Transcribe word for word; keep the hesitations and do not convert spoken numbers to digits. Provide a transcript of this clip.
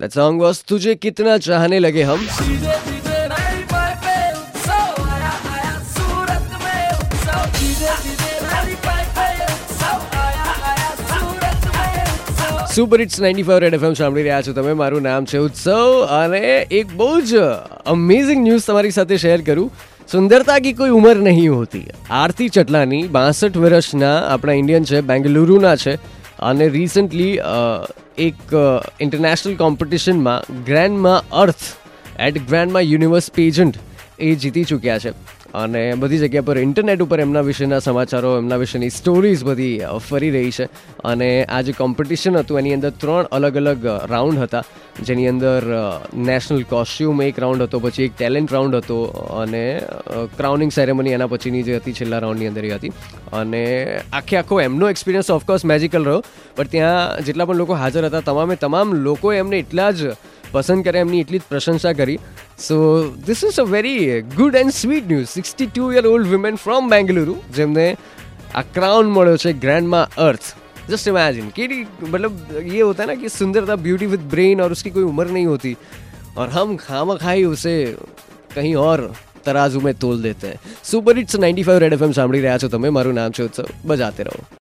That song was तुझे कितना चाहने लगे हम. सीधे सीधे नहीं पाए पे उत्सव आया आया सूरत में उत्सव सीधे सीधे नहीं पाए पे उत्सव आया आया सूरत में उत्सव. Super hits ninety five red FM સાંભળી રહ્યા છો તમે. મારું નામ છે ઉત્સવ અને એક બહુ જ અમેઝિંગ ન્યૂઝ તમારી સાથે શેર કરું. સુંદરતા કી કોઈ ઉંમર નહીં હોતી. આરતી ચટલાની બાસઠ વર્ષના આપણા ઇન્ડિયન છે, બેંગલુરુના છે અને રિસન્ટલી એક ઇન્ટરનેશનલ કોમ્પિટિશનમાં grandma earth at grandma universe pageant એ જીતી ચૂક્યા છે અને બધી જગ્યા પર ઇન્ટરનેટ ઉપર એમના વિશેના સમાચારો, એમના વિશેની સ્ટોરીઝ બધી ફરી રહી છે. અને આ જે કોમ્પિટિશન હતું એની અંદર ત્રણ અલગ અલગ રાઉન્ડ હતા, જેની અંદર નેશનલ કોસ્ટ્યુમ એક રાઉન્ડ હતો, પછી એક ટેલેન્ટ રાઉન્ડ હતો અને ક્રાઉનિંગ સેરેમની એના પછીની જે હતી છેલ્લા રાઉન્ડની અંદર એ હતી. અને આખે આખો એમનો એક્સપિરિયન્સ ઓફકોર્સ મેજિકલ રહ્યો, પણ ત્યાં જેટલા પણ લોકો હાજર હતા તમામે તમામ લોકોએ એમને એટલા જ પસંદ કરે, એમની એટલી જ પ્રશંસા કરી. So this is a very good and sweet news. Sixty two year old women from Bengaluru જેમને આ ક્રાઉન મળ્યો છે ગ્રેન્ડમાં અર્થ. जस्ट इमेजिन कि मतलब ये होता है ना कि सुंदरता, ब्यूटी विद ब्रेन, और उसकी कोई उम्र नहीं होती और हम खामा खाई उसे कहीं और तराजू में तोल देते हैं. Super hits ninety five red FM સાંભળી રહ્યા છો તમે. મારું નામ છે ઉત્સવ. બજાતે રહો.